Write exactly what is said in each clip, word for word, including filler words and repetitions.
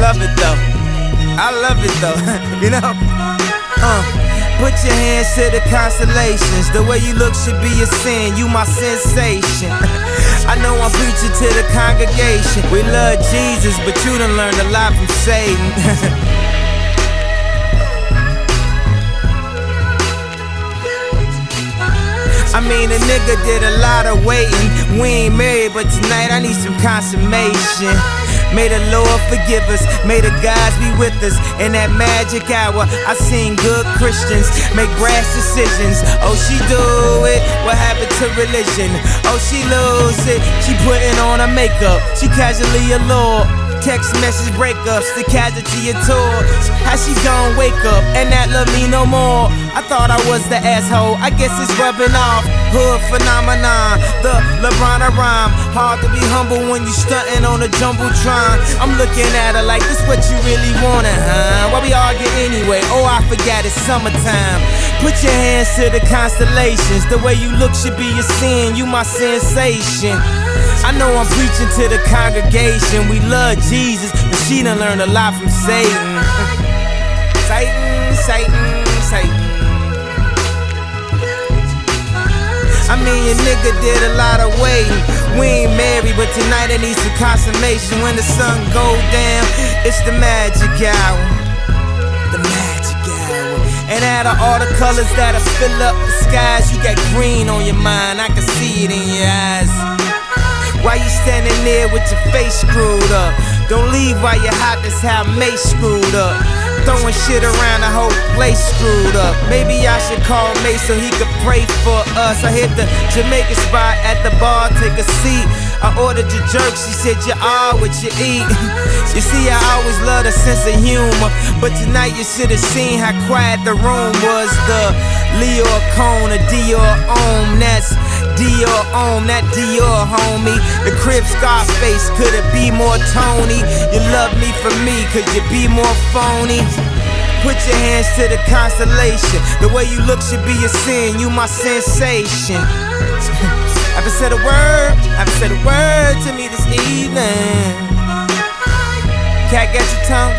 love it though. I love it though, you know? Uh, put your hands to the constellations. The way you look should be a sin, you my sensation. I know I'm preaching to the congregation. We love Jesus, but you done learned a lot from Satan. I mean, a nigga did a lot of waiting. We ain't married, but tonight I need some consummation. May the Lord forgive us, may the gods be with us. In that magic hour, I seen good Christians make brash decisions. Oh, she do it, what happened to religion? Oh, she lose it, she putting on her makeup. She casually allured. Text message breakups, the casualty of tour. How she gon' wake up and not love me no more? I thought I was the asshole, I guess it's rubbing off. Hood phenomenon, the LeBron of rhyme. Hard to be humble when you stuntin' on a jumbotron. I'm looking at her like, this what you really wanted, huh? Why we argue anyway? Oh, I forgot it's summertime. Put your hands to the constellations. The way you look should be a sin, you my sensation. I know I'm preaching to the congregation. We love Jesus, but she done learned a lot from Satan. Satan, Satan, Satan. I mean, your nigga did a lot of waiting. We ain't married, but tonight I need some consummation. When the sun go down, it's the magic hour. The magic hour. And out of all the colors that'll fill up the skies, you got green on your mind, I can see it in your eyes. Why you standing there with your face screwed up? Don't leave while you're hot, that's how Mace screwed up. Throwing shit around, the whole place screwed up. Maybe I should call Mace so he could pray for us. I hit the Jamaican spot at the bar, take a seat. I ordered your jerk, she said you are what you eat. You see, I always loved a sense of humor, but tonight you should have seen how quiet the room was. The Leo Cone, a Dior Om, that's Dior Om, that Dior homie. The Crib Scarface, could it be more Tony? You love me for me, could you be more phony? Put your hands to the constellation. The way you look should be a sin, you my sensation. Haven't said a word, haven't said a word to me this evening. Cat, got your tongue?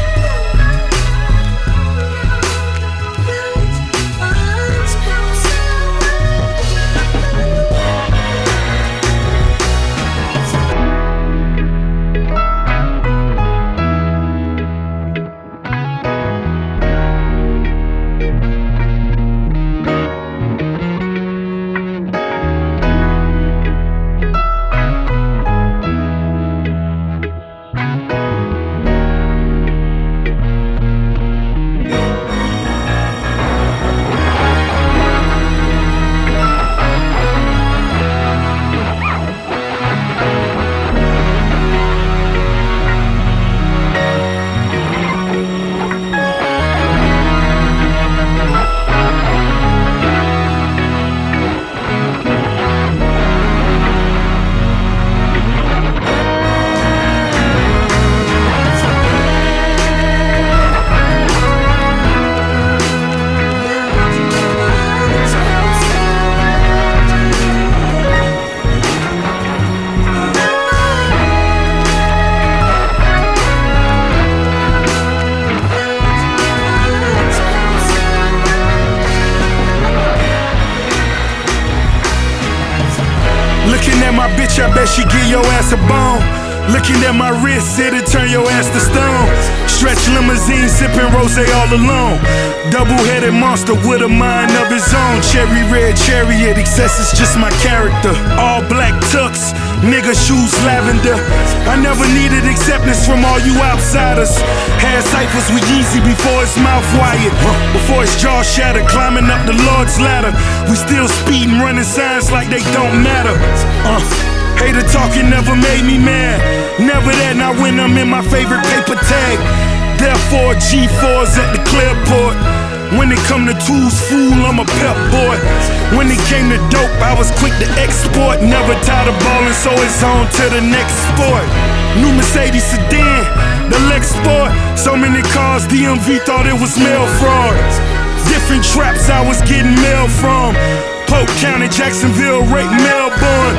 Looking at my bitch, I bet she give your ass a bone. Looking at my wrist, it'll turn your ass to stone. Stretch limousine, sipping rosé all alone. Double-headed monster with a mind of his own. Cherry red chariot, excess is just my character. All black tux, nigga shoes lavender. I never needed acceptance from all you outsiders. Had ciphers with Yeezy before his mouth wired. Before his jaw shattered, climbing up the Lord's ladder. We still speeding, running signs like they don't matter. Uh. Hater talking never made me mad. Never that, not when I'm in my favorite paper tag. Therefore, G fours at the Clearport. When it come to tools, fool, I'm a pep boy. When it came to dope, I was quick to export. Never tired of ballin', so it's on to the next sport. New Mercedes sedan, the Lex Sport. So many cars, D M V thought it was mail fraud. Different traps I was getting mail from. Polk County, Jacksonville, Rake, Melbourne.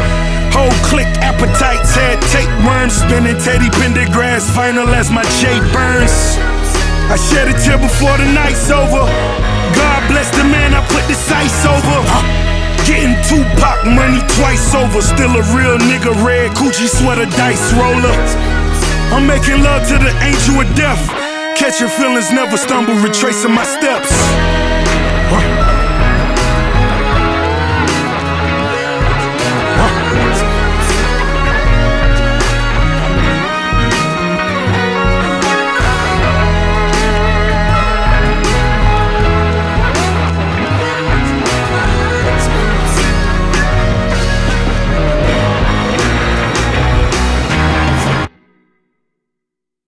Whole click appetites had tapeworms, spinning Teddy Pendergrass final as my J Burns. I shed a tear before the night's over. God bless the man I put the sights over. Getting Tupac money twice over. Still a real nigga, red Gucci sweater dice roller. I'm making love to the angel of death. Catching feelings, never stumble, retracing my steps.